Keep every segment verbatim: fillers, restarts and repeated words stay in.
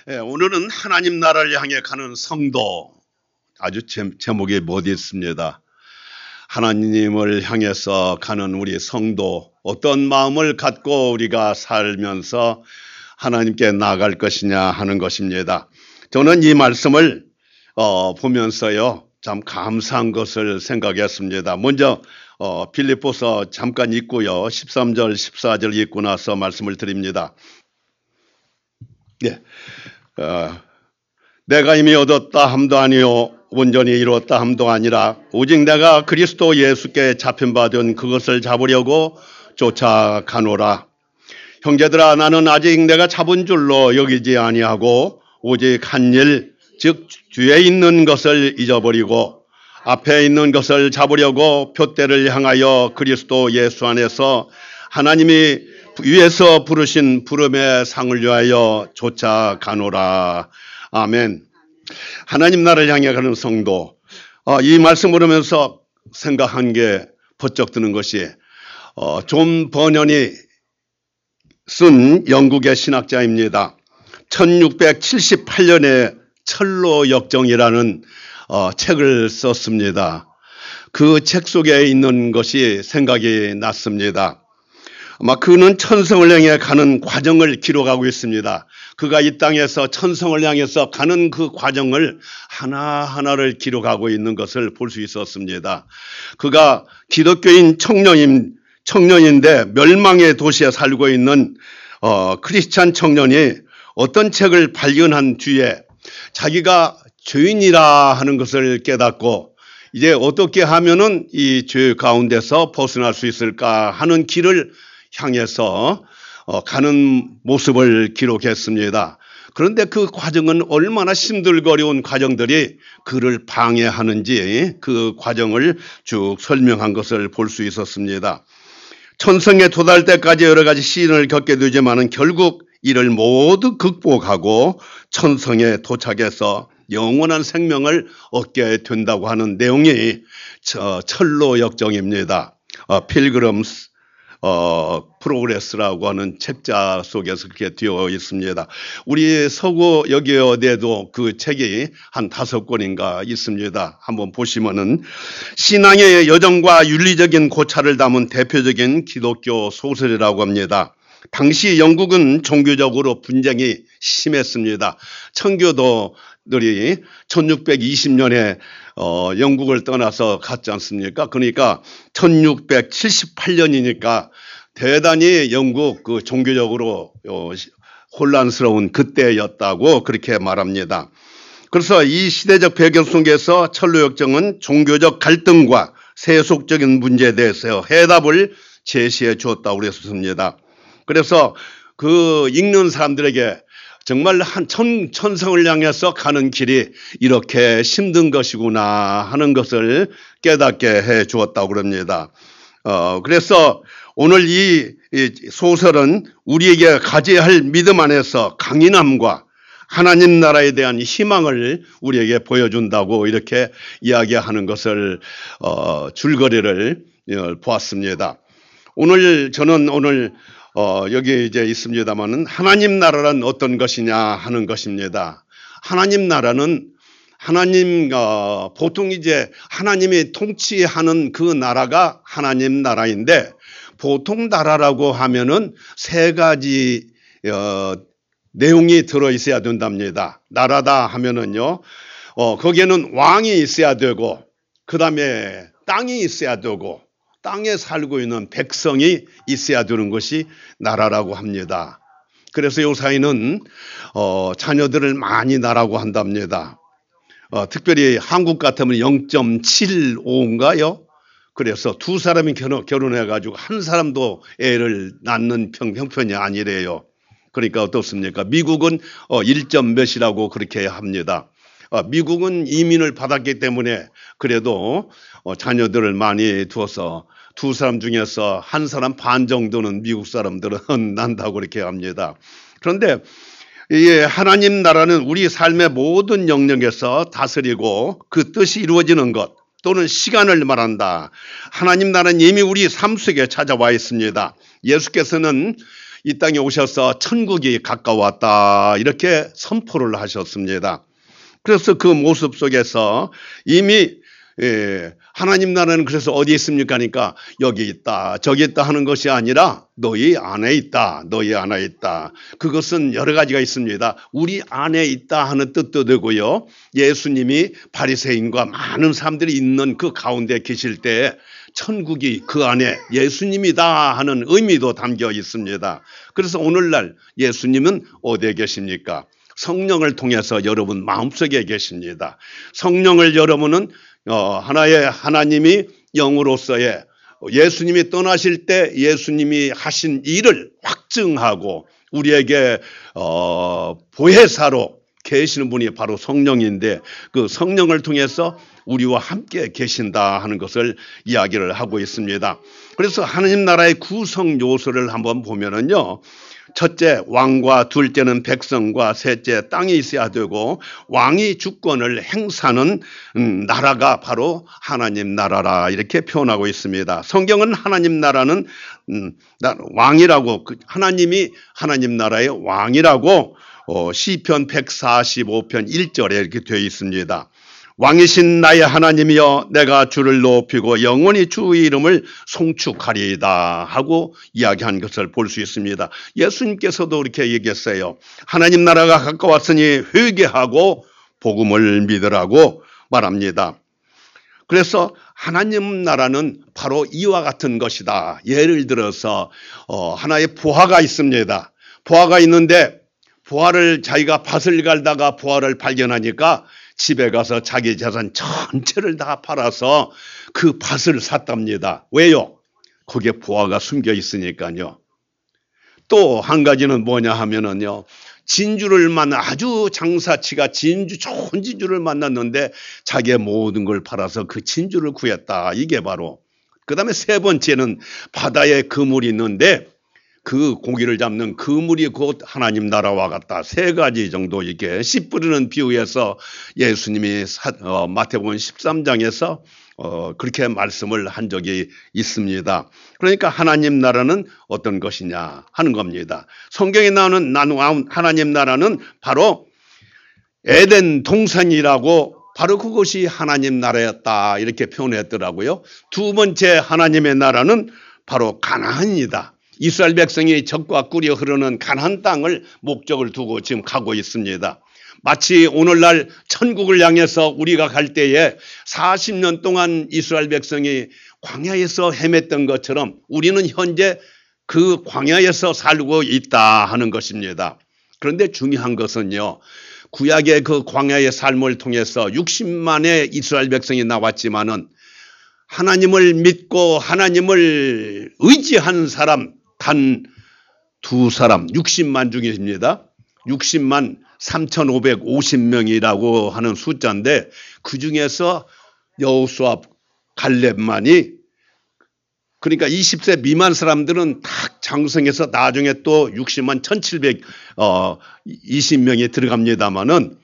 예, 오늘은 하나님 나라를 향해 가는 성도, 아주 제, 제목이 멋있습니다. 하나님을 향해서 가는 우리 성도, 어떤 마음을 갖고 우리가 살면서 하나님께 나아갈 것이냐 하는 것입니다. 저는 이 말씀을 어, 보면서요 참 감사한 것을 생각했습니다. 먼저 어, 빌립보서 잠깐 읽고요, 십삼 절 십사 절 읽고 나서 말씀을 드립니다. 네. 어, 내가 이미 얻었다 함도 아니요 온전히 이루었다 함도 아니라 오직 내가 그리스도 예수께 잡힌 바 된 그것을 잡으려고 쫓아가노라. 형제들아, 나는 아직 내가 잡은 줄로 여기지 아니하고 오직 한 일, 즉 뒤에 있는 것을 잊어버리고 앞에 있는 것을 잡으려고 표대를 향하여 그리스도 예수 안에서 하나님이 위에서 부르신 부름의 상을 위하여 쫓아가노라. 아멘. 하나님 나라를 향해 가는 성도, 어, 이 말씀을 보면서 생각한 게 번쩍 드는 것이 어, 존 버년이 쓴 영국의 신학자입니다. 천육백칠십팔 년에 철로 역정이라는 어, 책을 썼습니다. 그 책 속에 있는 것이 생각이 났습니다. 아마 그는 천성을 향해 가는 과정을 기록하고 있습니다. 그가 이 땅에서 천성을 향해서 가는 그 과정을 하나하나를 기록하고 있는 것을 볼 수 있었습니다. 그가 기독교인 청년인, 청년인데 멸망의 도시에 살고 있는 어, 크리스찬 청년이 어떤 책을 발견한 뒤에 자기가 죄인이라 하는 것을 깨닫고 이제 어떻게 하면은 이 죄 가운데서 벗어날 수 있을까 하는 길을 향해서 가는 모습을 기록했습니다. 그런데 그 과정은 얼마나 힘들거려운 과정들이 그를 방해하는지 그 과정을 쭉 설명한 것을 볼 수 있었습니다. 천성에 도달 때까지 여러 가지 시련을 겪게 되지만은 결국 이를 모두 극복하고 천성에 도착해서 영원한 생명을 얻게 된다고 하는 내용이 철로 역정입니다. 필그럼스 어, 프로그레스라고 하는 책자 속에서 그렇게 되어 있습니다. 우리 서구 여기 어디에도 그 책이 한 다섯 권인가 있습니다. 한번 보시면은 신앙의 여정과 윤리적인 고찰을 담은 대표적인 기독교 소설이라고 합니다. 당시 영국은 종교적으로 분쟁이 심했습니다. 청교도들이 천육백이십 년에 어, 영국을 떠나서 갔지 않습니까? 그러니까 천육백칠십팔 년이니까 대단히 영국 그 종교적으로 어, 혼란스러운 그때였다고 그렇게 말합니다. 그래서 이 시대적 배경 속에서 철로역정은 종교적 갈등과 세속적인 문제에 대해서 해답을 제시해 주었다고 그랬습니다. 그래서 그 읽는 사람들에게 정말 한 천, 천성을 향해서 가는 길이 이렇게 힘든 것이구나 하는 것을 깨닫게 해 주었다고 그럽니다. 어, 그래서 오늘 이, 이 소설은 우리에게 가져야 할 믿음 안에서 강인함과 하나님 나라에 대한 희망을 우리에게 보여준다고 이렇게 이야기하는 것을 어, 줄거리를 어, 보았습니다. 오늘 저는 오늘 어, 여기 이제 있습니다만은 하나님 나라란 어떤 것이냐 하는 것입니다. 하나님 나라는 하나님, 어, 보통 이제 하나님이 통치하는 그 나라가 하나님 나라인데 보통 나라라고 하면은 세 가지, 어, 내용이 들어있어야 된답니다. 나라다 하면은요, 어, 거기에는 왕이 있어야 되고, 그 다음에 땅이 있어야 되고, 땅에 살고 있는 백성이 있어야 되는 것이 나라라고 합니다. 그래서 요사이는 어, 자녀들을 많이 낳으라고 한답니다. 어, 특별히 한국 같으면 영 점 칠오인가요? 그래서 두 사람이 결혼, 결혼해가지고 한 사람도 애를 낳는 편, 형편이 아니래요. 그러니까 어떻습니까? 미국은 어, 일 점 몇이라고 그렇게 합니다. 어, 미국은 이민을 받았기 때문에 그래도 어, 자녀들을 많이 두어서 두 사람 중에서 한 사람 반 정도는 미국 사람들은 난다고 그렇게 합니다. 그런데 이 하나님 나라는 우리 삶의 모든 영역에서 다스리고 그 뜻이 이루어지는 것 또는 시간을 말한다. 하나님 나라는 이미 우리 삶 속에 찾아와 있습니다. 예수께서는 이 땅에 오셔서 천국이 가까웠다 이렇게 선포를 하셨습니다. 그래서 그 모습 속에서 이미 예, 하나님 나라는 그래서 어디 있습니까? 하니까 여기 있다 저기 있다 하는 것이 아니라 너희 안에 있다 너희 안에 있다. 그것은 여러 가지가 있습니다. 우리 안에 있다 하는 뜻도 되고요, 예수님이 바리새인과 많은 사람들이 있는 그 가운데 계실 때 천국이 그 안에 예수님이다 하는 의미도 담겨 있습니다. 그래서 오늘날 예수님은 어디에 계십니까? 성령을 통해서 여러분 마음속에 계십니다. 성령을 여러분은 어, 하나의 하나님이 영으로서의 예수님이 떠나실 때 예수님이 하신 일을 확증하고 우리에게 어, 보혜사로 계시는 분이 바로 성령인데, 그 성령을 통해서 우리와 함께 계신다 하는 것을 이야기를 하고 있습니다. 그래서 하나님 나라의 구성 요소를 한번 보면은요, 첫째 왕과, 둘째는 백성과, 셋째 땅이 있어야 되고, 왕이 주권을 행사하는 음, 나라가 바로 하나님 나라라 이렇게 표현하고 있습니다. 성경은 하나님 나라는 음, 왕이라고, 하나님이 하나님 나라의 왕이라고 어, 시편 백사십오 편 일 절에 이렇게 되어 있습니다. 왕이신 나의 하나님이여 내가 주를 높이고 영원히 주의 이름을 송축하리이다 하고 이야기한 것을 볼 수 있습니다. 예수님께서도 이렇게 얘기했어요. 하나님 나라가 가까웠으니 회개하고 복음을 믿으라고 말합니다. 그래서 하나님 나라는 바로 이와 같은 것이다. 예를 들어서 어, 하나의 부하가 있습니다. 부하가 있는데 부하를 자기가 밭을 갈다가 부하를 발견하니까 집에 가서 자기 재산 전체를 다 팔아서 그 밭을 샀답니다. 왜요? 거기에 부하가 숨겨 있으니까요. 또 한 가지는 뭐냐 하면은요, 진주를 만나, 아주 장사치가 진주, 좋은 진주를 만났는데 자기의 모든 걸 팔아서 그 진주를 구했다. 이게 바로. 그 다음에 세 번째는 바다에 그물이 있는데 그 고기를 잡는 그물이 곧 하나님 나라와 같다. 세 가지 정도 이렇게 씨 뿌리는 비유에서 예수님이 사, 어, 마태복음 십삼 장에서 어, 그렇게 말씀을 한 적이 있습니다. 그러니까 하나님 나라는 어떤 것이냐 하는 겁니다. 성경에 나오는 하나님 나라는 바로 에덴 동산이라고, 바로 그것이 하나님 나라였다 이렇게 표현했더라고요. 두 번째 하나님의 나라는 바로 가나안이다. 이스라엘 백성이 젖과 꿀이 흐르는 가나안 땅을 목적을 두고 지금 가고 있습니다. 마치 오늘날 천국을 향해서 우리가 갈 때에 사십 년 동안 이스라엘 백성이 광야에서 헤맸던 것처럼 우리는 현재 그 광야에서 살고 있다 하는 것입니다. 그런데 중요한 것은요, 구약의 그 광야의 삶을 통해서 육십만의 이스라엘 백성이 나왔지만은 하나님을 믿고 하나님을 의지한 사람 단 두 사람, 육십만 중입니다. 육십만 삼천오백오십 명이라고 하는 숫자인데 그 중에서 여호수아, 갈렙만이, 그러니까 이십 세 미만 사람들은 딱 장성해서 나중에 또 육십만 천칠백이십 명이 들어갑니다마는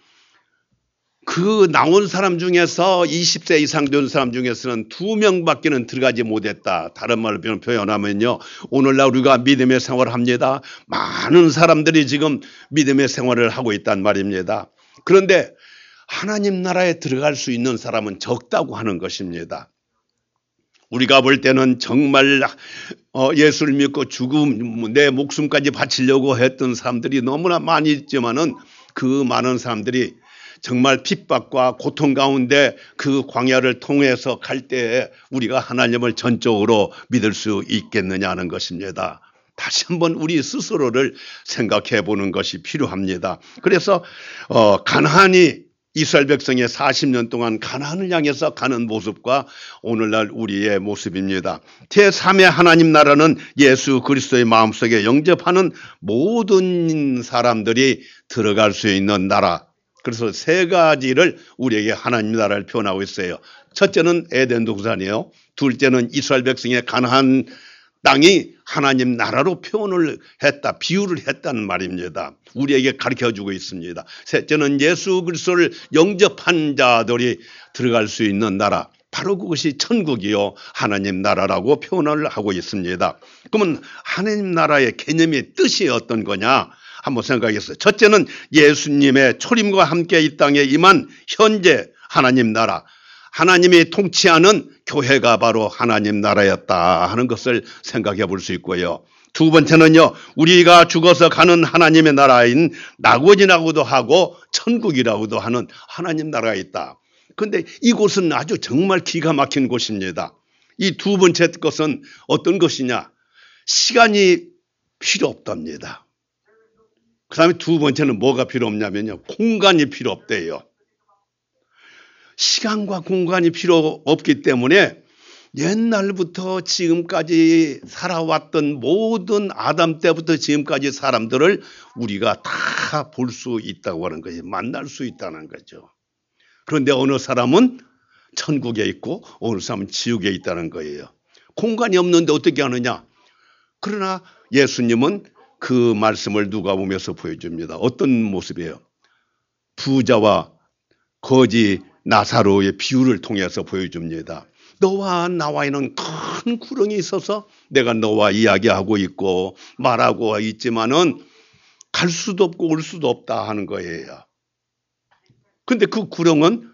그 나온 사람 중에서 이십 세 이상 된 사람 중에서는 두 명밖에는 들어가지 못했다. 다른 말로 표현하면요, 오늘날 우리가 믿음의 생활을 합니다. 많은 사람들이 지금 믿음의 생활을 하고 있단 말입니다. 그런데 하나님 나라에 들어갈 수 있는 사람은 적다고 하는 것입니다. 우리가 볼 때는 정말 예수를 믿고 죽음, 내 목숨까지 바치려고 했던 사람들이 너무나 많이 있지만은 그 많은 사람들이 정말 핍박과 고통 가운데 그 광야를 통해서 갈 때에 우리가 하나님을 전적으로 믿을 수 있겠느냐 하는 것입니다. 다시 한번 우리 스스로를 생각해 보는 것이 필요합니다. 그래서 어, 가나안이 이스라엘 백성의 사십 년 동안 가나안을 향해서 가는 모습과 오늘날 우리의 모습입니다. 제삼의 하나님 나라는 예수 그리스도의 마음속에 영접하는 모든 사람들이 들어갈 수 있는 나라. 그래서 세 가지를 우리에게 하나님 나라를 표현하고 있어요. 첫째는 에덴 동산이에요. 둘째는 이스라엘 백성의 가나안 땅이 하나님 나라로 표현을 했다, 비유를 했다는 말입니다. 우리에게 가르쳐주고 있습니다. 셋째는 예수 그리스도를 영접한 자들이 들어갈 수 있는 나라. 바로 그것이 천국이요 하나님 나라라고 표현을 하고 있습니다. 그러면 하나님 나라의 개념의 뜻이 어떤 거냐 한번 생각했어요. 첫째는 예수님의 초림과 함께 이 땅에 임한 현재 하나님 나라, 하나님이 통치하는 교회가 바로 하나님 나라였다 하는 것을 생각해 볼 수 있고요. 두 번째는요, 우리가 죽어서 가는 하나님의 나라인 낙원이라고도 하고 천국이라고도 하는 하나님 나라가 있다. 그런데 이곳은 아주 정말 기가 막힌 곳입니다. 이 두 번째 것은 어떤 것이냐? 시간이 필요 없답니다. 그 다음에 두 번째는 뭐가 필요 없냐면요, 공간이 필요 없대요. 시간과 공간이 필요 없기 때문에 옛날부터 지금까지 살아왔던 모든 아담 때부터 지금까지 사람들을 우리가 다 볼 수 있다고 하는 거예요. 만날 수 있다는 거죠. 그런데 어느 사람은 천국에 있고 어느 사람은 지옥에 있다는 거예요. 공간이 없는데 어떻게 하느냐? 그러나 예수님은 그 말씀을 누가복음에서 보여줍니다. 어떤 모습이에요? 부자와 거지 나사로의 비유를 통해서 보여줍니다. 너와 나와에는 큰 구렁이 있어서 내가 너와 이야기하고 있고 말하고 있지만은 갈 수도 없고 올 수도 없다 하는 거예요. 근데 그 구렁은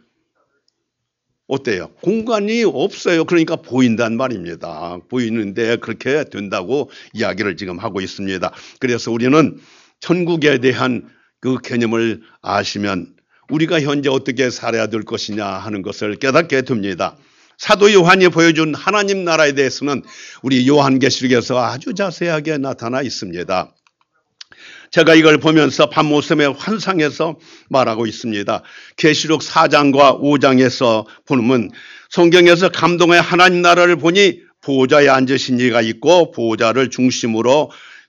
어때요? 공간이 없어요. 그러니까 보인단 말입니다. 보이는데 그렇게 된다고 이야기를 지금 하고 있습니다. 그래서 우리는 천국에 대한 그 개념을 아시면 우리가 현재 어떻게 살아야 될 것이냐 하는 것을 깨닫게 됩니다. 사도 요한이 보여준 하나님 나라에 대해서는 우리 요한계시록에서 아주 자세하게 나타나 있습니다. 제가 이걸 보면서 밤모섬의 환상에서 말하고 있습니다. 계시록 사 장과 오 장에서 보면 성경에서 감동의 하나님 나라를 보니 보좌에 앉으신 이가 있고 보좌를 중심으로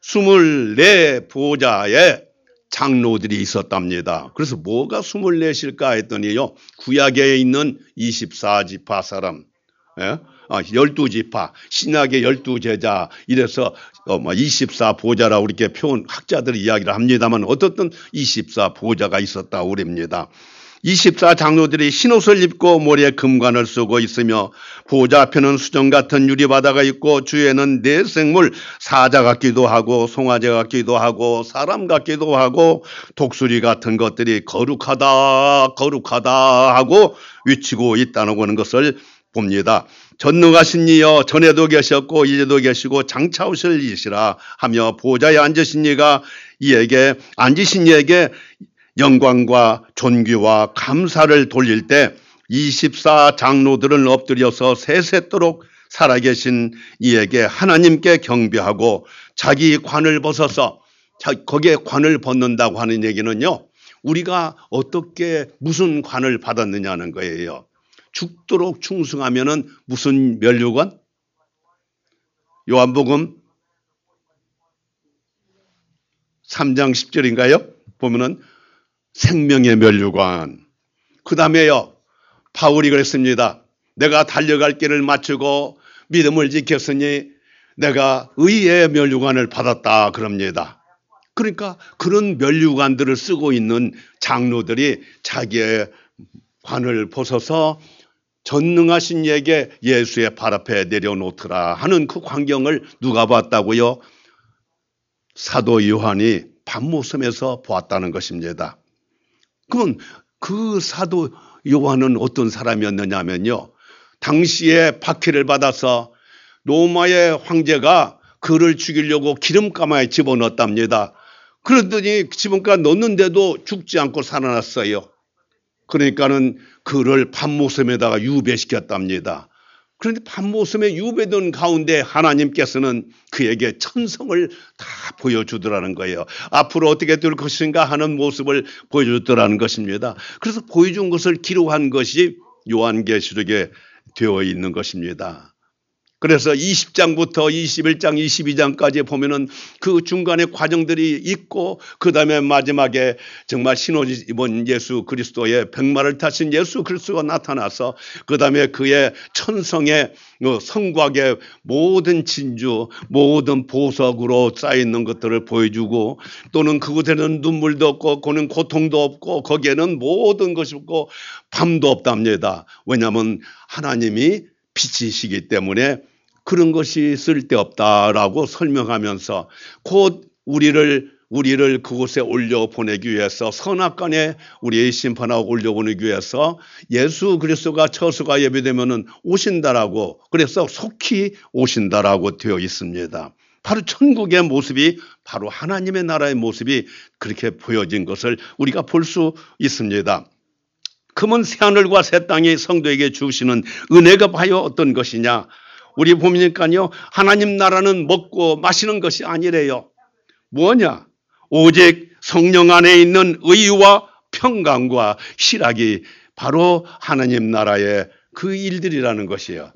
스물네 보좌에 장로들이 있었답니다. 그래서 뭐가 스물넷일까 했더니요, 구약에 있는 이십사 지파 사람, 예? 아, 열두 지파, 신약의 열두 제자, 이래서 이십사 보좌라 이렇게 표현, 학자들이 이야기를 합니다만 어떻든 이십사 보좌가 있었다고 그럽니다. 이십사 장로들이 흰옷을 입고 머리에 금관을 쓰고 있으며 보좌 앞에는 수정 같은 유리바다가 있고 주에는 네 생물, 사자 같기도 하고 송아지 같기도 하고 사람 같기도 하고 독수리 같은 것들이 거룩하다 거룩하다 하고 외치고 있다는 것을 봅니다. 전능하신 이여 전에도 계셨고 이제도 계시고 장차 오실 이시라 하며 보좌에 앉으신 이가 이에게 앉으신 이에게 영광과 존귀와 감사를 돌릴 때 이십사 장로들은 엎드려서 세세토록 살아계신 이에게 하나님께 경배하고 자기 관을 벗어서, 거기에 관을 벗는다고 하는 얘기는요, 우리가 어떻게 무슨 관을 받았느냐는 거예요. 죽도록 충성하면은 무슨 면류관? 요한복음 삼 장 십 절인가요? 보면은 생명의 면류관. 그 다음에요, 바울이 그랬습니다. 내가 달려갈 길을 마치고 믿음을 지켰으니 내가 의의 면류관을 받았다 그럽니다. 그러니까 그런 면류관들을 쓰고 있는 장로들이 자기의 관을 벗어서 전능하신 이에게 예수의 발 앞에 내려놓더라 하는 그 광경을 누가 봤다고요? 사도 요한이 밤모섬에서 보았다는 것입니다. 그럼 그 사도 요한은 어떤 사람이었느냐면요, 당시에 박해를 받아서 로마의 황제가 그를 죽이려고 기름가마에 집어넣었답니다. 그러더니 기름가마 넣는데도 죽지 않고 살아났어요. 그러니까는 그를 밤모섬에다가 유배시켰답니다. 그런데 밤모섬에 유배된 가운데 하나님께서는 그에게 천성을 다 보여주더라는 거예요. 앞으로 어떻게 될 것인가 하는 모습을 보여주더라는 것입니다. 그래서 보여준 것을 기록한 것이 요한계시록에 되어 있는 것입니다. 그래서 이십 장부터 이십일 장, 이십이 장까지 보면은 그 중간에 과정들이 있고 그 다음에 마지막에 정말 신옷 입은 예수 그리스도의 백마를 타신 예수 그리스도가 나타나서 그 다음에 그의 천성의 성곽의 모든 진주, 모든 보석으로 쌓여있는 것들을 보여주고 또는 그곳에는 눈물도 없고 그는 고통도 없고 거기에는 모든 것이 없고 밤도 없답니다. 왜냐하면 하나님이 빛이시기 때문에 그런 것이 쓸데없다라고 설명하면서 곧 우리를 우리를 그곳에 올려 보내기 위해서 선악간에 우리의 심판하고 올려 보내기 위해서 예수 그리스도가 처수가 예비되면은 오신다라고 그래서 속히 오신다라고 되어 있습니다. 바로 천국의 모습이 바로 하나님의 나라의 모습이 그렇게 보여진 것을 우리가 볼 수 있습니다. 그러면 새하늘과 새 땅이 성도에게 주시는 은혜가 과연 어떤 것이냐? 우리 보니까요, 하나님 나라는 먹고 마시는 것이 아니래요. 뭐냐? 오직 성령 안에 있는 의와 평강과 희락이 바로 하나님 나라의 그 일들이라는 것이에요.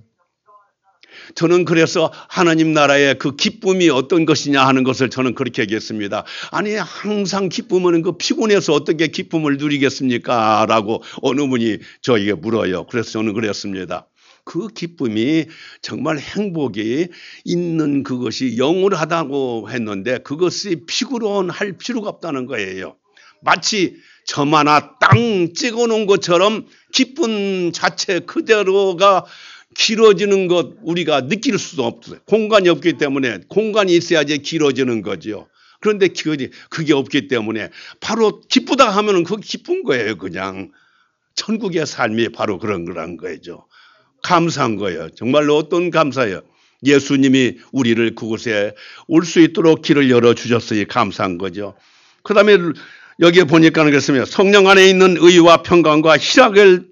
저는 그래서 하나님 나라의 그 기쁨이 어떤 것이냐 하는 것을 저는 그렇게 얘기했습니다. 아니 항상 기쁨은 그 피곤해서 어떻게 기쁨을 누리겠습니까? 라고 어느 분이 저에게 물어요. 그래서 저는 그랬습니다. 그 기쁨이 정말 행복이 있는 그것이 영원하다고 했는데 그것이 피고론 할 필요가 없다는 거예요. 마치 점 하나 땅 찍어놓은 것처럼 기쁨 자체 그대로가 길어지는 것 우리가 느낄 수도 없어요. 공간이 없기 때문에 공간이 있어야지 길어지는 거죠. 그런데 그게 없기 때문에 바로 기쁘다 하면은 그게 기쁜 거예요. 그냥 천국의 삶이 바로 그런 거란 거죠. 감사한 거예요. 정말로 어떤 감사예요. 예수님이 우리를 그곳에 올 수 있도록 길을 열어주셨으니 감사한 거죠. 그 다음에 여기에 보니까는 그렇습니다. 성령 안에 있는 의와 평강과 희락을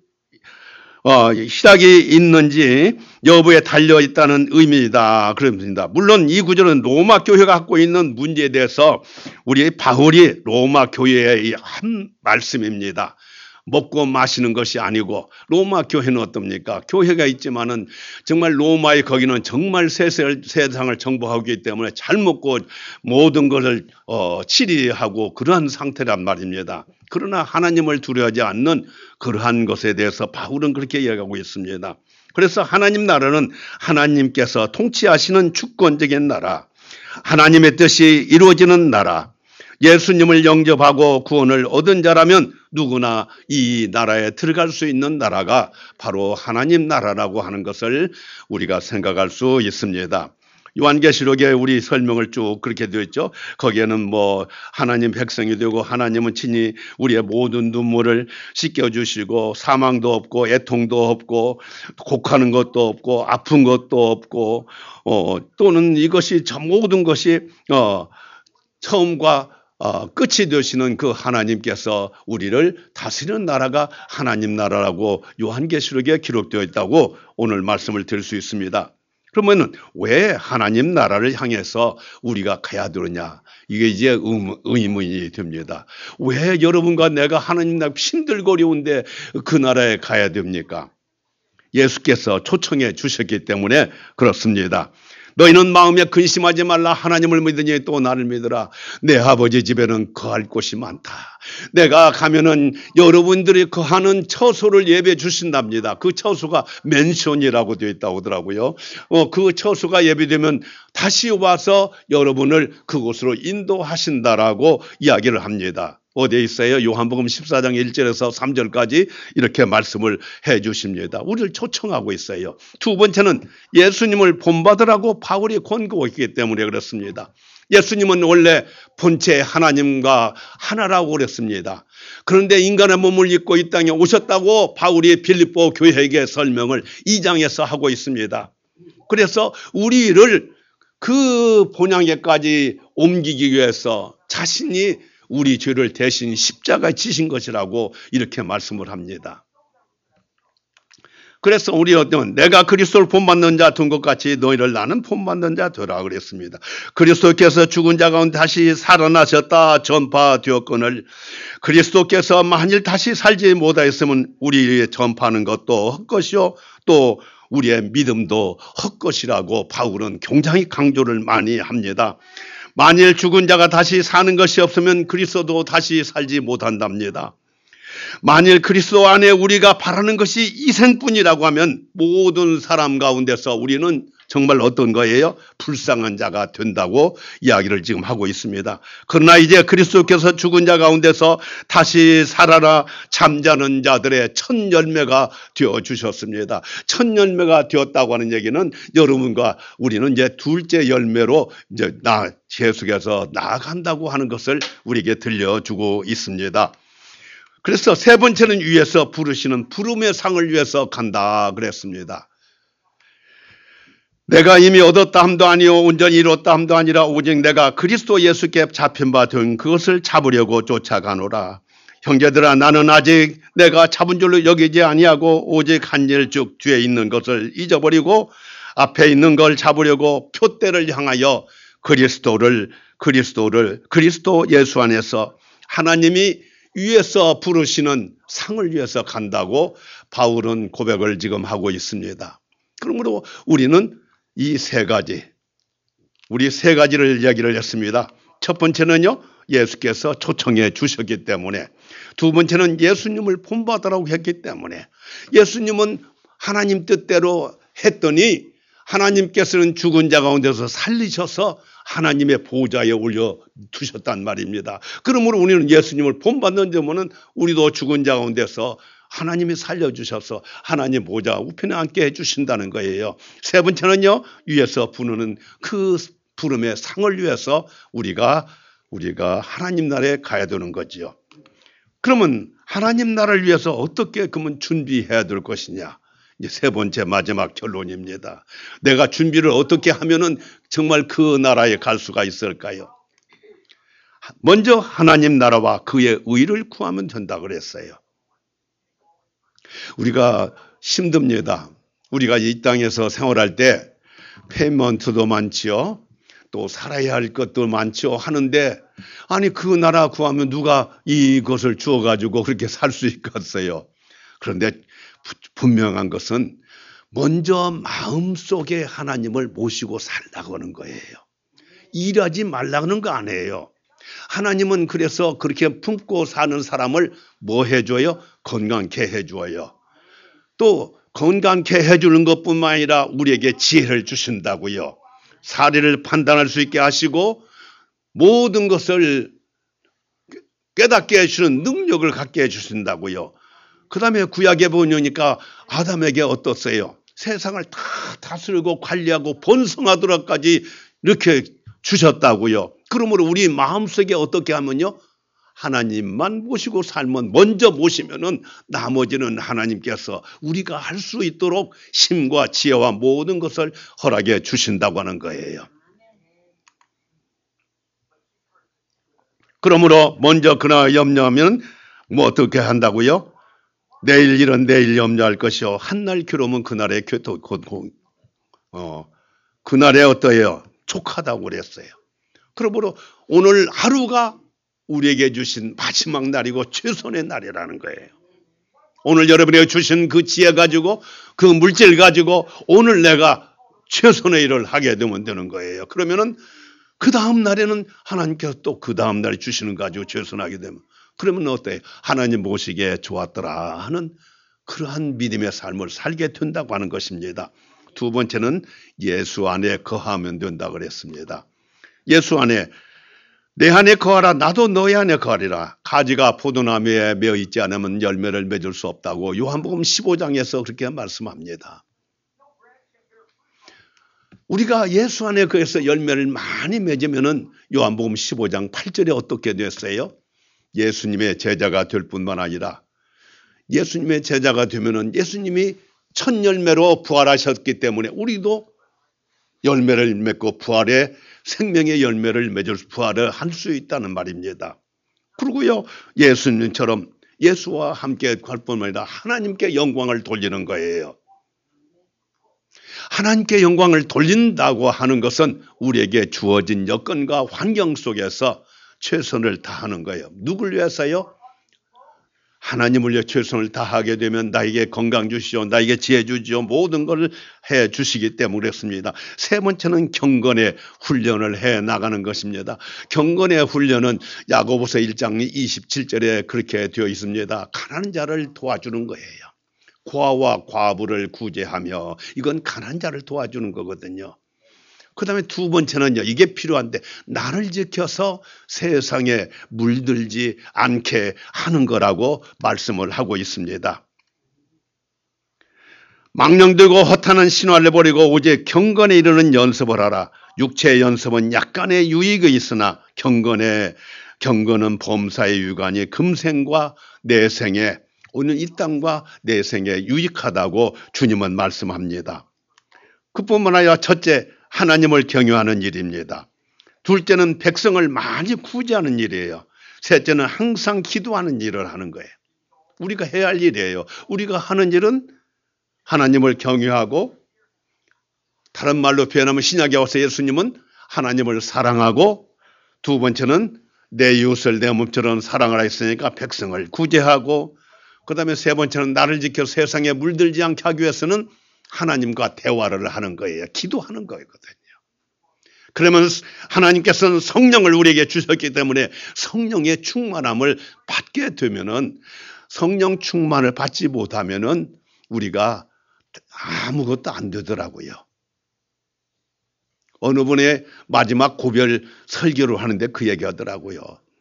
어, 희락이 있는지 여부에 달려있다는 의미이다. 그럽니다. 물론 이 구절은 로마 교회가 갖고 있는 문제에 대해서 우리 바울이 로마 교회의 한 말씀입니다. 먹고 마시는 것이 아니고 로마 교회는 어떻습니까? 교회가 있지만은 정말 로마의 거기는 정말 세상을 정복하기 때문에 잘 먹고 모든 것을 어, 치리하고 그러한 상태란 말입니다. 그러나 하나님을 두려워하지 않는 그러한 것에 대해서 바울은 그렇게 이야기하고 있습니다. 그래서 하나님 나라는 하나님께서 통치하시는 주권적인 나라, 하나님의 뜻이 이루어지는 나라, 예수님을 영접하고 구원을 얻은 자라면 누구나 이 나라에 들어갈 수 있는 나라가 바로 하나님 나라라고 하는 것을 우리가 생각할 수 있습니다. 요한계시록에 우리 설명을 쭉 그렇게 되어 있죠. 거기에는 뭐 하나님 백성이 되고 하나님은 친히 우리의 모든 눈물을 씻겨주시고 사망도 없고 애통도 없고 곡하는 것도 없고 아픈 것도 없고 어, 또는 이것이 저 모든 것이 어, 처음과 어, 끝이 되시는 그 하나님께서 우리를 다스리는 나라가 하나님 나라라고 요한계시록에 기록되어 있다고 오늘 말씀을 드릴 수 있습니다. 그러면 왜 하나님 나라를 향해서 우리가 가야 되느냐? 이게 이제 의문이 됩니다. 왜 여러분과 내가 하나님 나라 힘들거리운데 그 나라에 가야 됩니까? 예수께서 초청해 주셨기 때문에 그렇습니다. 너희는 마음에 근심하지 말라. 하나님을 믿으니 또 나를 믿으라. 내 아버지 집에는 거할 곳이 많다. 내가 가면은 여러분들이 거하는 처소를 예배해 주신답니다. 그 처소가 맨션이라고 되어 있다고 하더라고요. 어, 그 처소가 예배되면 다시 와서 여러분을 그곳으로 인도하신다라고 이야기를 합니다. 어디에 있어요? 요한복음 십사 장 일 절에서 삼 절까지 이렇게 말씀을 해 주십니다. 우리를 초청하고 있어요. 두 번째는 예수님을 본받으라고 바울이 권고하고 있기 때문에 그렇습니다. 예수님은 원래 본체 하나님과 하나라고 그랬습니다. 그런데 인간의 몸을 입고 이 땅에 오셨다고 바울이 빌립보 교회에게 설명을 이 장에서 하고 있습니다. 그래서 우리를 그 본향에까지 옮기기 위해서 자신이 우리 죄를 대신 십자가에 지신 것이라고 이렇게 말씀을 합니다. 그래서 우리 어떤 내가 그리스도를 본받는 자 된 것 같이 너희를 나는 본받는 자 되라 그랬습니다. 그리스도께서 죽은 자 가운데 다시 살아나셨다 전파되었거늘 그리스도께서 만일 다시 살지 못하였으면 우리 전파하는 것도 헛것이요 또 우리의 믿음도 헛것이라고 바울은 굉장히 강조를 많이 합니다. 만일 죽은 자가 다시 사는 것이 없으면 그리스도도 다시 살지 못한답니다. 만일 그리스도 안에 우리가 바라는 것이 이 생뿐이라고 하면 모든 사람 가운데서 우리는 정말 어떤 거예요? 불쌍한 자가 된다고 이야기를 지금 하고 있습니다. 그러나 이제 그리스도께서 죽은 자 가운데서 다시 살아라 잠자는 자들의 첫 열매가 되어 주셨습니다. 첫 열매가 되었다고 하는 얘기는 여러분과 우리는 이제 둘째 열매로 이제 나 계속해서 나아간다고 하는 것을 우리에게 들려주고 있습니다. 그래서 세 번째는 위에서 부르시는 부름의 상을 위해서 간다 그랬습니다. 내가 이미 얻었다 함도 아니요 온전히 이뤘다 함도 아니라 오직 내가 그리스도 예수께 잡힌 바 된 그것을 잡으려고 쫓아가노라. 형제들아 나는 아직 내가 잡은 줄로 여기지 아니하고 오직 한 일 쭉 뒤에 있는 것을 잊어버리고 앞에 있는 걸 잡으려고 표대를 향하여 그리스도를 그리스도를 그리스도 예수 안에서 하나님이 위에서 부르시는 상을 위해서 간다고 바울은 고백을 지금 하고 있습니다. 그러므로 우리는 이 세 가지, 우리 세 가지를 이야기를 했습니다. 첫 번째는요, 예수께서 초청해 주셨기 때문에, 두 번째는 예수님을 본받으라고 했기 때문에, 예수님은 하나님 뜻대로 했더니 하나님께서는 죽은 자 가운데서 살리셔서 하나님의 보좌에 올려 두셨단 말입니다. 그러므로 우리는 예수님을 본받는 점은 우리도 죽은 자 가운데서 하나님이 살려주셔서 하나님 보좌 우편에 앉게 해주신다는 거예요. 세 번째는요, 위에서 부르는 그 부름의 상을 위해서 우리가 우리가 하나님 나라에 가야 되는 거지요. 그러면 하나님 나라를 위해서 어떻게 그러면 준비해야 될 것이냐? 이제 세 번째 마지막 결론입니다. 내가 준비를 어떻게 하면은 정말 그 나라에 갈 수가 있을까요? 먼저 하나님 나라와 그의 의를 구하면 된다 그랬어요. 우리가 힘듭니다. 우리가 이 땅에서 생활할 때 페이먼트도 많지요. 또 살아야 할 것도 많죠. 하는데 아니 그 나라 구하면 누가 이것을 주어가지고 그렇게 살 수 있겠어요. 그런데 분명한 것은 먼저 마음속에 하나님을 모시고 살라고 하는 거예요. 일하지 말라는 거 아니에요. 하나님은 그래서 그렇게 품고 사는 사람을 뭐 해줘요? 건강케 해줘요. 또 건강케 해주는 것뿐만 아니라 우리에게 지혜를 주신다고요. 사리를 판단할 수 있게 하시고 모든 것을 깨닫게 해주는 능력을 갖게 해주신다고요. 그 다음에 구약에 보니까 아담에게 어떻어요? 세상을 다 다스리고 관리하고 번성하도록까지 이렇게 주셨다고요. 그러므로 우리 마음속에 어떻게 하면요? 하나님만 모시고 살면 먼저 모시면은 나머지는 하나님께서 우리가 할 수 있도록 힘과 지혜와 모든 것을 허락해 주신다고 하는 거예요. 그러므로 먼저 그날 염려하면 뭐 어떻게 한다고요? 내일 일은 내일 염려할 것이요. 한날 괴로우면 그날의 교토 어 그날에 어떠해요? 촉하다고 그랬어요. 그러므로 오늘 하루가 우리에게 주신 마지막 날이고 최선의 날이라는 거예요. 오늘 여러분에게 주신 그 지혜 가지고 그 물질 가지고 오늘 내가 최선의 일을 하게 되면 되는 거예요. 그러면은 그 다음 날에는 하나님께서 또 그 다음 날에 주시는 거 가지고 최선하게 되면 그러면 어때요? 하나님 모시기에 좋았더라 하는 그러한 믿음의 삶을 살게 된다고 하는 것입니다. 두 번째는 예수 안에 거하면 된다고 그랬습니다. 예수 안에 내 안에 거하라 나도 너희 안에 거하리라. 가지가 포도나무에 매어 있지 않으면 열매를 맺을 수 없다고 요한복음 십오 장에서 그렇게 말씀합니다. 우리가 예수 안에 거해서 열매를 많이 맺으면은 요한복음 십오 장 팔 절에 어떻게 됐어요? 예수님의 제자가 될 뿐만 아니라 예수님의 제자가 되면은 예수님이 첫 열매로 부활하셨기 때문에 우리도 열매를 맺고 부활의 생명의 열매를 맺을 부활을 할 수 있다는 말입니다. 그리고요 예수님처럼 예수와 함께 갈 뿐만 아니라 하나님께 영광을 돌리는 거예요. 하나님께 영광을 돌린다고 하는 것은 우리에게 주어진 여건과 환경 속에서 최선을 다하는 거예요. 누굴 위해서요? 하나님을 위해 최선을 다하게 되면 나에게 건강 주시오, 나에게 지혜 주시오, 모든 걸 해 주시기 때문에 그렇습니다. 세 번째는 경건의 훈련을 해 나가는 것입니다. 경건의 훈련은 야고보서 일 장 이십칠 절에 그렇게 되어 있습니다. 가난한 자를 도와주는 거예요. 고아와 과부를 구제하며, 이건 가난한 자를 도와주는 거거든요. 그 다음에 두 번째는요, 이게 필요한데, 나를 지켜서 세상에 물들지 않게 하는 거라고 말씀을 하고 있습니다. 망령되고 허탄한 신화를 버리고 오직 경건에 이르는 연습을 하라. 육체의 연습은 약간의 유익이 있으나 경건의 경건은 범사의 유익하니 금생과 내생에, 오늘 이 땅과 내생에 유익하다고 주님은 말씀합니다. 그뿐만 아니라 첫째, 하나님을 경유하는 일입니다. 둘째는 백성을 많이 구제하는 일이에요. 셋째는 항상 기도하는 일을 하는 거예요. 우리가 해야 할 일이에요. 우리가 하는 일은 하나님을 경유하고, 다른 말로 표현하면 신약에 와서 예수님은 하나님을 사랑하고, 두 번째는 내 이웃을 내 몸처럼 사랑하라 했으니까 백성을 구제하고, 그 다음에 세 번째는 나를 지켜 세상에 물들지 않게 하기 위해서는 하나님과 대화를 하는 거예요. 기도하는 거거든요. 그러면 하나님께서는 성령을 우리에게 주셨기 때문에 성령의 충만함을 받게 되면은, 성령 충만을 받지 못하면은 우리가 아무것도 안 되더라고요. 어느 분의 마지막 고별 설교를 하는데 그 얘기 하더라고요.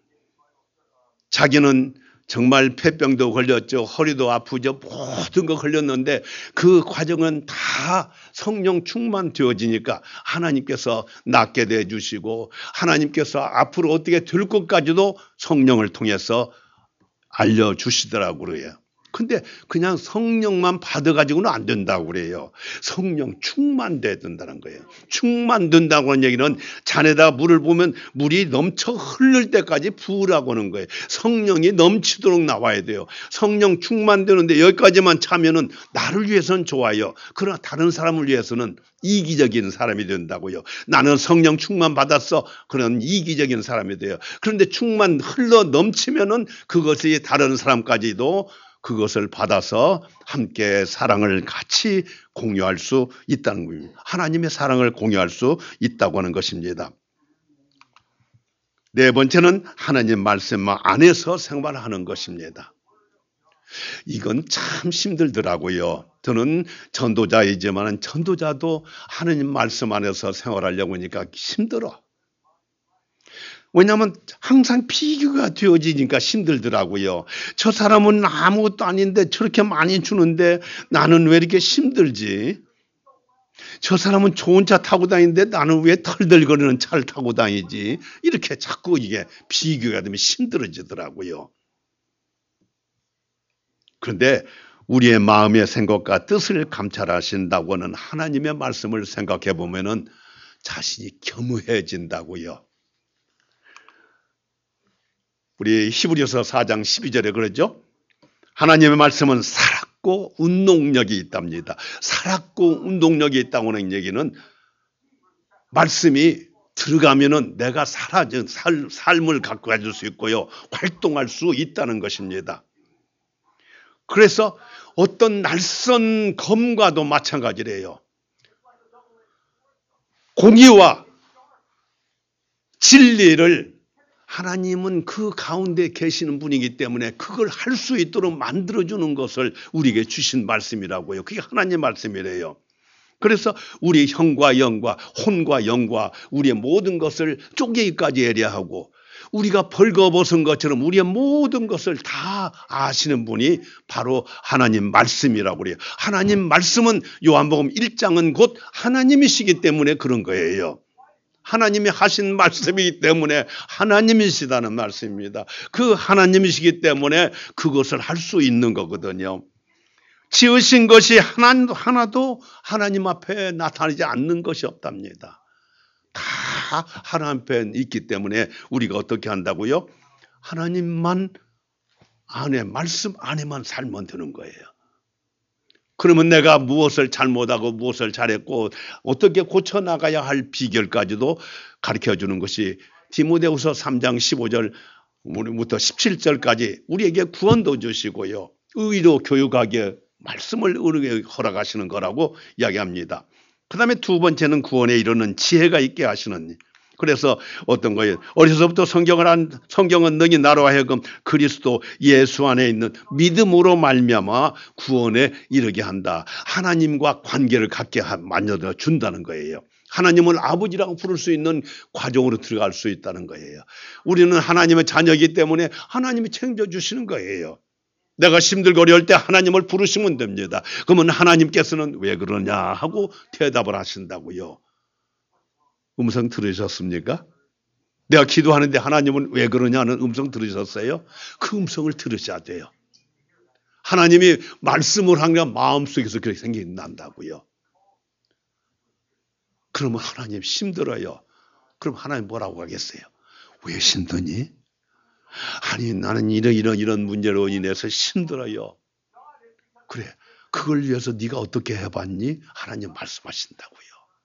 자기는 정말 폐병도 걸렸죠. 허리도 아프죠. 모든 거 걸렸는데 그 과정은 다 성령 충만 되어지니까 하나님께서 낫게 해주시고, 하나님께서 앞으로 어떻게 될 것까지도 성령을 통해서 알려주시더라고요. 그래요. 근데 그냥 성령만 받아가지고는 안 된다고 그래요. 성령 충만돼야 된다는 거예요. 충만된다고 하는 얘기는 잔에다 물을 부으면 물이 넘쳐 흐를 때까지 부으라고 하는 거예요. 성령이 넘치도록 나와야 돼요. 성령 충만되는데 여기까지만 차면은 나를 위해서는 좋아요. 그러나 다른 사람을 위해서는 이기적인 사람이 된다고요. 나는 성령 충만 받았어. 그런 이기적인 사람이 돼요. 그런데 충만 흘러 넘치면은 그것이 다른 사람까지도 그것을 받아서 함께 사랑을 같이 공유할 수 있다는 겁니다. 하나님의 사랑을 공유할 수 있다고 하는 것입니다. 네 번째는 하나님 말씀 안에서 생활하는 것입니다. 이건 참 힘들더라고요. 저는 전도자이지만 전도자도 하나님 말씀 안에서 생활하려고 하니까 힘들어. 왜냐하면 항상 비교가 되어지니까 힘들더라고요. 저 사람은 아무것도 아닌데 저렇게 많이 주는데 나는 왜 이렇게 힘들지? 저 사람은 좋은 차 타고 다니는데 나는 왜 털들거리는 차를 타고 다니지? 이렇게 자꾸 이게 비교가 되면 힘들어지더라고요. 그런데 우리의 마음의 생각과 뜻을 감찰하신다고 하는 하나님의 말씀을 생각해 보면은 자신이 겸허해진다고요. 우리 히브리서 사 장 십이 절에 그러죠. 하나님의 말씀은 살았고 운동력이 있답니다. 살았고 운동력이 있다고 하는 얘기는 말씀이 들어가면은 내가 사라진 살, 삶을 갖고 가질 수 있고요. 활동할 수 있다는 것입니다. 그래서 어떤 낯선 검과도 마찬가지래요. 공의와 진리를 하나님은 그 가운데 계시는 분이기 때문에 그걸 할 수 있도록 만들어주는 것을 우리에게 주신 말씀이라고요. 그게 하나님 말씀이래요. 그래서 우리 형과 영과 혼과 영과 우리의 모든 것을 쪼개기까지 예리하고 우리가 벌거벗은 것처럼 우리의 모든 것을 다 아시는 분이 바로 하나님 말씀이라고 그래요. 하나님 말씀은 요한복음 일 장은 곧 하나님이시기 때문에 그런 거예요. 하나님이 하신 말씀이기 때문에 하나님이시다는 말씀입니다. 그 하나님이시기 때문에 그것을 할 수 있는 거거든요. 지으신 것이 하나, 하나도 하나님 앞에 나타나지 않는 것이 없답니다. 다 하나님 앞에 있기 때문에 우리가 어떻게 한다고요? 하나님만 안에, 말씀 안에만 살면 되는 거예요. 그러면 내가 무엇을 잘못하고 무엇을 잘했고 어떻게 고쳐나가야 할 비결까지도 가르쳐주는 것이 디모데후서 삼 장 십오 절 우리부터 십칠 절까지 우리에게 구원도 주시고요. 의로 교육하게 말씀을 우리에게 허락하시는 거라고 이야기합니다. 그 다음에 두 번째는 구원에 이르는 지혜가 있게 하시는. 그래서 어떤 거예요? 어려서부터 성경을 한 성경은 너희 나로 하여금 그리스도 예수 안에 있는 믿음으로 말미암아 구원에 이르게 한다. 하나님과 관계를 갖게 만들어 준다는 거예요. 하나님을 아버지라고 부를 수 있는 과정으로 들어갈 수 있다는 거예요. 우리는 하나님의 자녀이기 때문에 하나님이 챙겨주시는 거예요. 내가 힘들고 어려울 때 하나님을 부르시면 됩니다. 그러면 하나님께서는 왜 그러냐 하고 대답을 하신다고요. 음성 들으셨습니까? 내가 기도하는데 하나님은 왜 그러냐는 음성 들으셨어요? 그 음성을 들으셔야 돼요. 하나님이 말씀을 하면 마음속에서 그렇게 생각난다고요. 그러면 하나님 힘들어요. 그럼 하나님 뭐라고 하겠어요? 왜 힘드니? 아니 나는 이런 이런 이런 문제로 인해서 힘들어요. 그래 그걸 위해서 네가 어떻게 해봤니? 하나님 말씀하신다고요.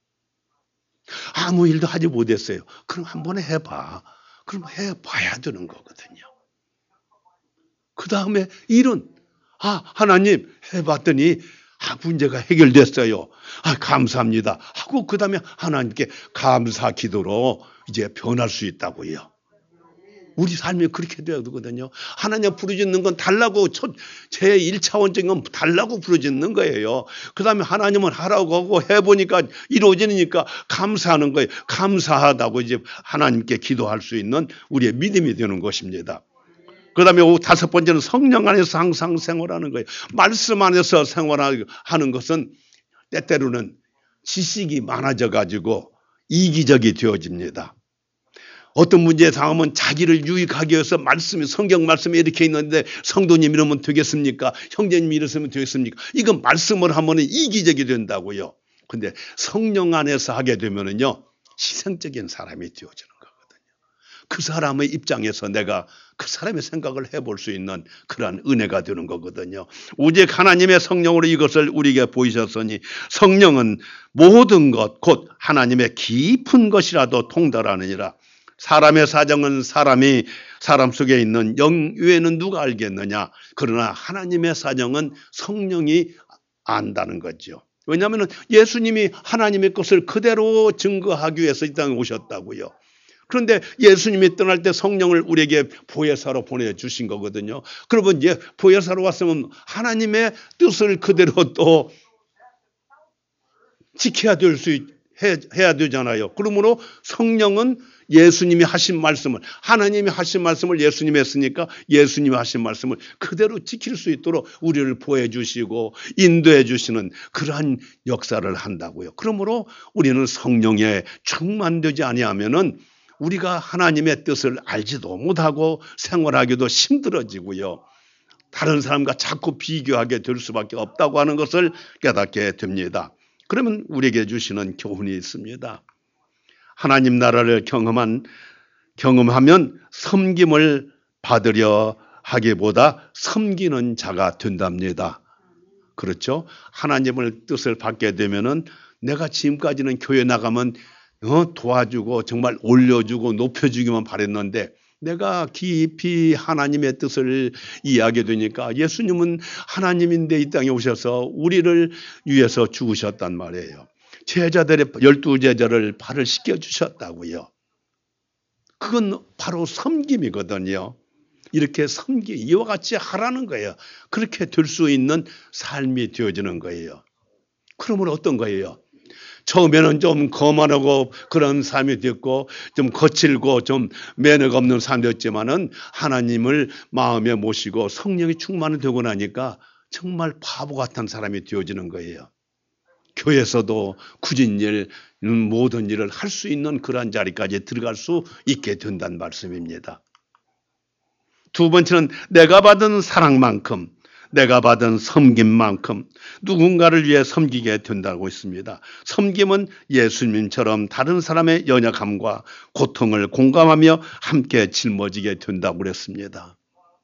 아무 일도 하지 못했어요. 그럼 한번 해봐. 그럼 해봐야 되는 거거든요. 그 다음에 일은 아 하나님 해봤더니 아, 문제가 해결됐어요. 아, 감사합니다. 하고 그 다음에 하나님께 감사 기도로 이제 변할 수 있다고요. 우리 삶이 그렇게 되어야 되거든요. 하나님 부르짖는 건 달라고 첫 제일 차원적인 건 달라고 부르짖는 거예요. 그 다음에 하나님은 하라고 하고 해보니까 이루어지니까 감사하는 거예요. 감사하다고 이제 하나님께 기도할 수 있는 우리의 믿음이 되는 것입니다. 그 다음에 다섯 번째는 성령 안에서 항상 생활하는 거예요. 말씀 안에서 생활하는 것은 때때로는 지식이 많아져 가지고 이기적이 되어집니다. 어떤 문제에 당하면 자기를 유익하기 위해서 말씀이 성경 말씀에 이렇게 있는데 성도님 이러면 되겠습니까? 형제님 이러시면 되겠습니까? 이건 말씀을 하면 이기적이 된다고요. 근데 성령 안에서 하게 되면은요 희생적인 사람이 되어지는 거거든요. 그 사람의 입장에서 내가 그 사람의 생각을 해볼 수 있는 그러한 은혜가 되는 거거든요. 오직 하나님의 성령으로 이것을 우리에게 보이셨으니 성령은 모든 것 곧 하나님의 깊은 것이라도 통달하느니라. 사람의 사정은 사람이 사람 속에 있는 영 외에는 누가 알겠느냐. 그러나 하나님의 사정은 성령이 안다는 거죠. 왜냐하면 예수님이 하나님의 것을 그대로 증거하기 위해서 이 땅에 오셨다고요. 그런데 예수님이 떠날 때 성령을 우리에게 보혜사로 보내주신 거거든요. 그러면 이제 보혜사로 왔으면 하나님의 뜻을 그대로 또 지켜야 될 수 해야 되잖아요. 그러므로 성령은 예수님이 하신 말씀을 하나님이 하신 말씀을 예수님이 했으니까 예수님이 하신 말씀을 그대로 지킬 수 있도록 우리를 보호해 주시고 인도해 주시는 그러한 역사를 한다고요. 그러므로 우리는 성령에 충만되지 아니하면은 우리가 하나님의 뜻을 알지도 못하고 생활하기도 힘들어지고요. 다른 사람과 자꾸 비교하게 될 수밖에 없다고 하는 것을 깨닫게 됩니다. 그러면 우리에게 주시는 교훈이 있습니다. 하나님 나라를 경험한, 경험하면 섬김을 받으려 하기보다 섬기는 자가 된답니다. 그렇죠? 하나님을 뜻을 받게 되면은 내가 지금까지는 교회 나가면 어, 도와주고 정말 올려주고 높여주기만 바랬는데 내가 깊이 하나님의 뜻을 이해하게 되니까 예수님은 하나님인데 이 땅에 오셔서 우리를 위해서 죽으셨단 말이에요. 제자들의 열두 제자를 발을 씻겨주셨다고요. 그건 바로 섬김이거든요. 이렇게 섬기, 이와 같이 하라는 거예요. 그렇게 될 수 있는 삶이 되어지는 거예요. 그러면 어떤 거예요? 처음에는 좀 거만하고 그런 삶이 됐고 좀 거칠고 좀 매너가 없는 삶이었지만은 하나님을 마음에 모시고 성령이 충만되고 나니까 정말 바보 같은 사람이 되어지는 거예요. 교회에서도 굳은 일, 모든 일을 할 수 있는 그러한 자리까지 들어갈 수 있게 된다는 말씀입니다. 두 번째는 내가 받은 사랑만큼 내가 받은 섬김만큼 누군가를 위해 섬기게 된다고 있습니다. 섬김은 예수님처럼 다른 사람의 연약함과 고통을 공감하며 함께 짊어지게 된다고 그랬습니다.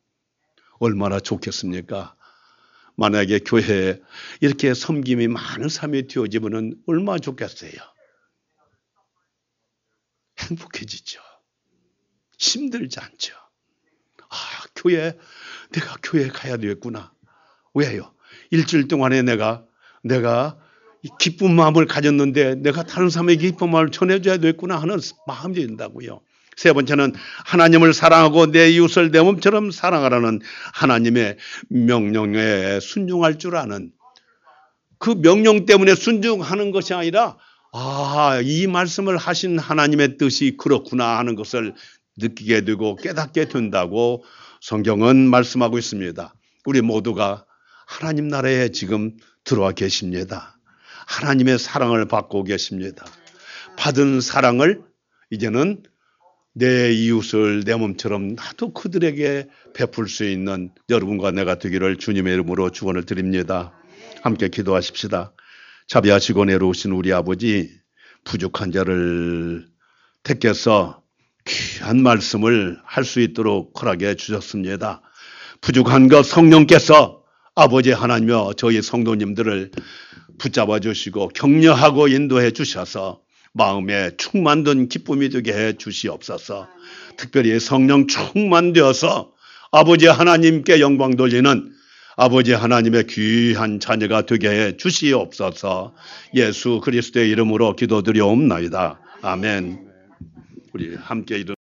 얼마나 좋겠습니까? 만약에 교회에 이렇게 섬김이 많은 삶이 되어지면 얼마나 좋겠어요. 행복해지죠. 힘들지 않죠. 교회, 내가 교회 가야 되겠구나. 왜요? 일주일 동안에 내가, 내가 기쁜 마음을 가졌는데 내가 다른 사람에게 기쁜 마음을 전해줘야 되겠구나 하는 마음이 든다고요. 세 번째는 하나님을 사랑하고 내 이웃을 내 몸처럼 사랑하라는 하나님의 명령에 순종할 줄 아는, 그 명령 때문에 순종하는 것이 아니라 아, 이 말씀을 하신 하나님의 뜻이 그렇구나 하는 것을 느끼게 되고 깨닫게 된다고 성경은 말씀하고 있습니다. 우리 모두가 하나님 나라에 지금 들어와 계십니다. 하나님의 사랑을 받고 계십니다. 받은 사랑을 이제는 내 이웃을 내 몸처럼 나도 그들에게 베풀 수 있는 여러분과 내가 되기를 주님의 이름으로 축원을 드립니다. 함께 기도하십시다. 자비하시고 내려오신 우리 아버지, 부족한 자를 택해서 귀한 말씀을 할 수 있도록 허락해 주셨습니다. 부족한 것 성령께서 아버지 하나님여 저희 성도님들을 붙잡아 주시고 격려하고 인도해 주셔서 마음에 충만된 기쁨이 되게 해 주시옵소서. 특별히 성령 충만되어서 아버지 하나님께 영광 돌리는 아버지 하나님의 귀한 자녀가 되게 해 주시옵소서. 예수 그리스도의 이름으로 기도드리옵나이다. 아멘. 우리 함께 일어나